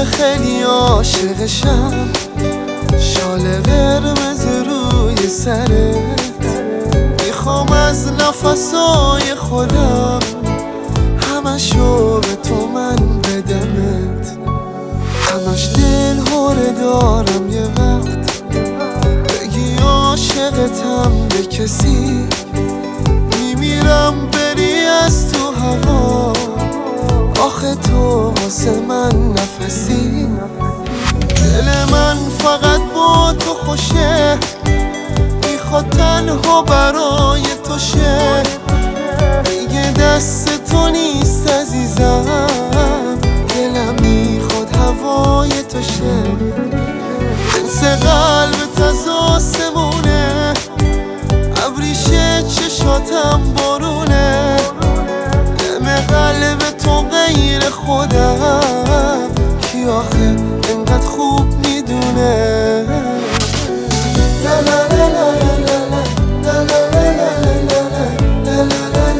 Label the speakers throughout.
Speaker 1: خیلی عاشقشم، شال قرمز روی سرت، میخوام از نفسای خودم همشو به تو من بدمت. همش دل هوره دارم یه وقت بگی عاشقتم به کسی، میمیرم بری از تو هوا، آخه تو واسه من نفسی. دل من فقط با تو خوشه، میخواد تنها برای تو شه، دیگه دست تو نیست عزیزم، دلم میخواد هوای تو شه. جنس قلبت از آسمونه، ابریشه چشاتم بارونه، دم قلب تو غیر خودم، کی آخه انقدر خوب میدونه. لا لا لا لا لا لا لا لا لا لا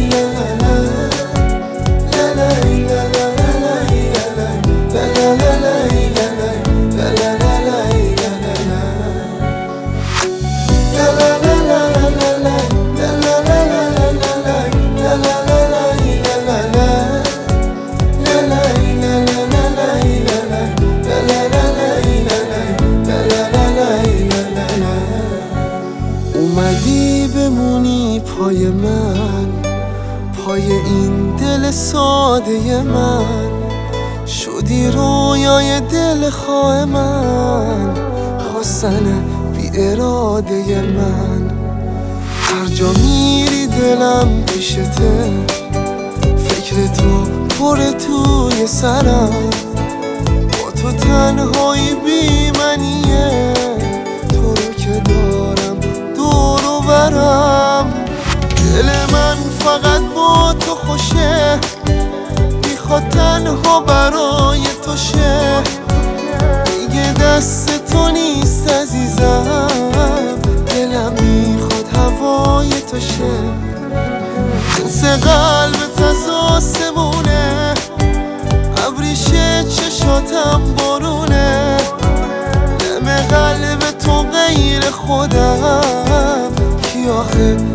Speaker 1: اومدی بمونی پای من، پای این دل ساده من، شدی رویای دل خواه من، خواستن بی اراده من. هر جا میری دلم پیشته، فکر تو پر توی سرم، با تو تنهایی بی منیه، تو رو که دارم دور و برم. دل من فقط با تو خوشه، میخواد تنها برای تو شه، دیگه دست تو نیست عزیزم، دلم میخواد هوای تو شه. جنس قلبت از آسمونه، ابریشه چشاتم بارونه، دم قلب تو غیر خودم، کی آخه